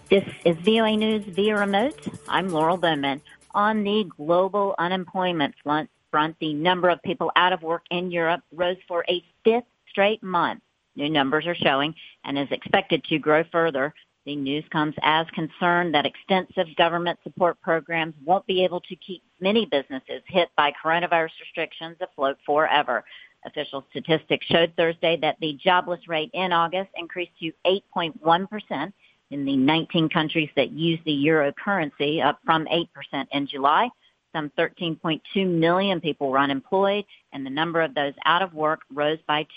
This is VOA News via remote. I'm Laurel Bowman. On the global unemployment front, the number of people out of work in Europe rose for a fifth straight month. New numbers are showing and is expected to grow further. The news comes as concern that extensive government support programs won't be able to keep many businesses hit by coronavirus restrictions afloat forever. Official statistics showed Thursday that the jobless rate in August increased to 8.1%. in the 19 countries that use the euro currency, up from 8% in July. Some 13.2 million people were unemployed, and the number of those out of work rose by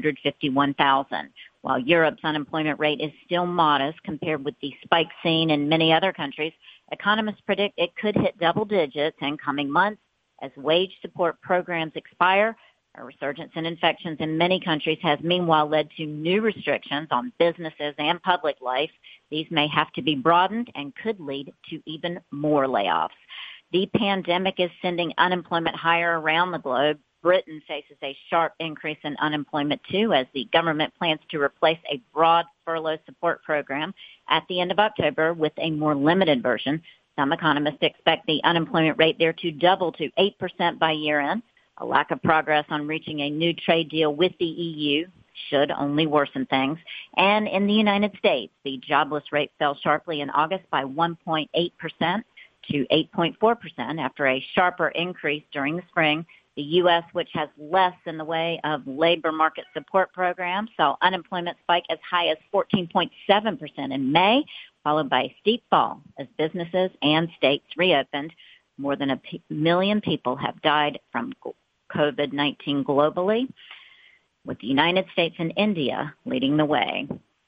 251,000. While Europe's unemployment rate is still modest compared with the spike seen in many other countries, economists predict it could hit double digits in coming months as wage support programs expire. A resurgence in infections in many countries has meanwhile led to new restrictions on businesses and public life. These may have to be broadened and could lead to even more layoffs. The pandemic is sending unemployment higher around the globe. Britain faces a sharp increase in unemployment too, as the government plans to replace a broad furlough support program at the end of October with a more limited version. Some economists expect the unemployment rate there to double to 8% by year end. A lack of progress on reaching a new trade deal with the EU should only worsen things. And in the United States, the jobless rate fell sharply in August by 1.8% to 8.4% after a sharper increase during the spring. The U.S., which has less in the way of labor market support programs, saw unemployment spike as high as 14.7% in May, followed by a steep fall as businesses and states reopened. More than a million people have died from COVID-19 globally, with the United States and India leading the way.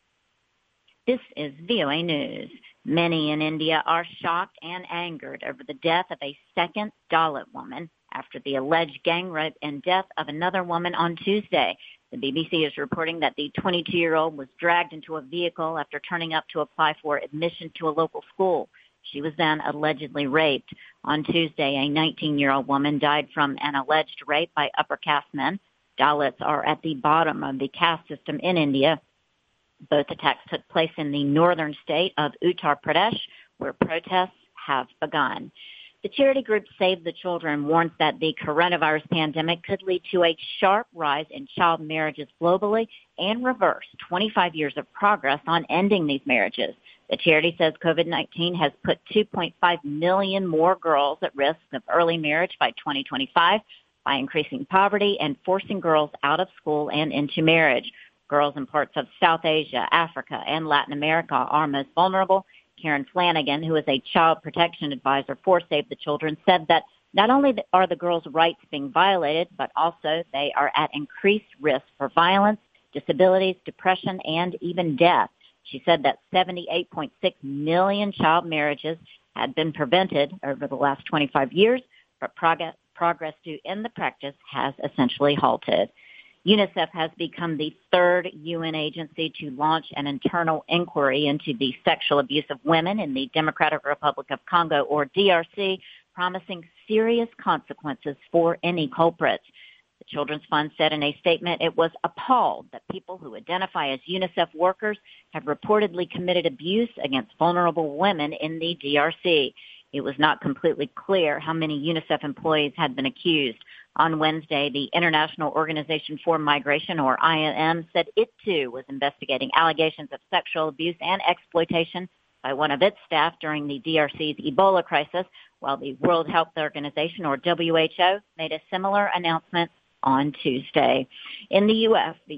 This is VOA News. Many in India are shocked and angered over the death of a second Dalit woman after the alleged gang rape and death of another woman on Tuesday. The BBC is reporting that the 22-year-old was dragged into a vehicle after turning up to apply for admission to a local school. She was then allegedly raped. On Tuesday, a 19-year-old woman died from an alleged rape by upper caste men. Dalits are at the bottom of the caste system in India. Both attacks took place in the northern state of Uttar Pradesh, where protests have begun. The charity group Save the Children warns that the coronavirus pandemic could lead to a sharp rise in child marriages globally and reverse 25 years of progress on ending these marriages. The charity says COVID-19 has put 2.5 million more girls at risk of early marriage by 2025 by increasing poverty and forcing girls out of school and into marriage. Girls in parts of South Asia, Africa, and Latin America are most vulnerable. Karen Flanagan, who is a child protection advisor for Save the Children, said that not only are the girls' rights being violated, but also they are at increased risk for violence, disabilities, depression, and even death. She said that 78.6 million child marriages had been prevented over the last 25 years, but progress to end the practice has essentially halted. UNICEF has become the third UN agency to launch an internal inquiry into the sexual abuse of women in the Democratic Republic of Congo, or DRC, promising serious consequences for any culprits. The Children's Fund said in a statement it was appalled that people who identify as UNICEF workers have reportedly committed abuse against vulnerable women in the DRC. It was not completely clear how many UNICEF employees had been accused. On Wednesday, the International Organization for Migration, or IOM, said it too was investigating allegations of sexual abuse and exploitation by one of its staff during the DRC's Ebola crisis, while the World Health Organization, or WHO, made a similar announcement on Tuesday. In the U.S., the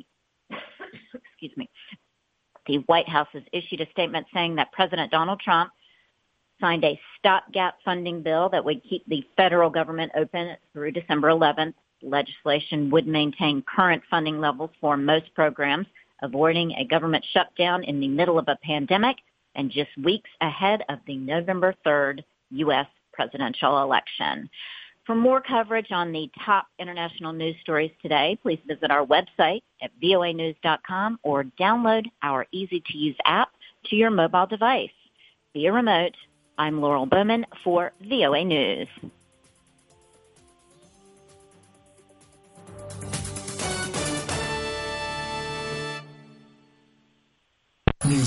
White House has issued a statement saying that President Donald Trump signed a stopgap funding bill that would keep the federal government open through December 11th. Legislation would maintain current funding levels for most programs, avoiding a government shutdown in the middle of a pandemic and just weeks ahead of the November 3rd U.S. presidential election. For more coverage on the top international news stories today, please visit our website at voanews.com or download our easy-to-use app to your mobile device. Via remote, I'm Laurel Bowman for VOA News.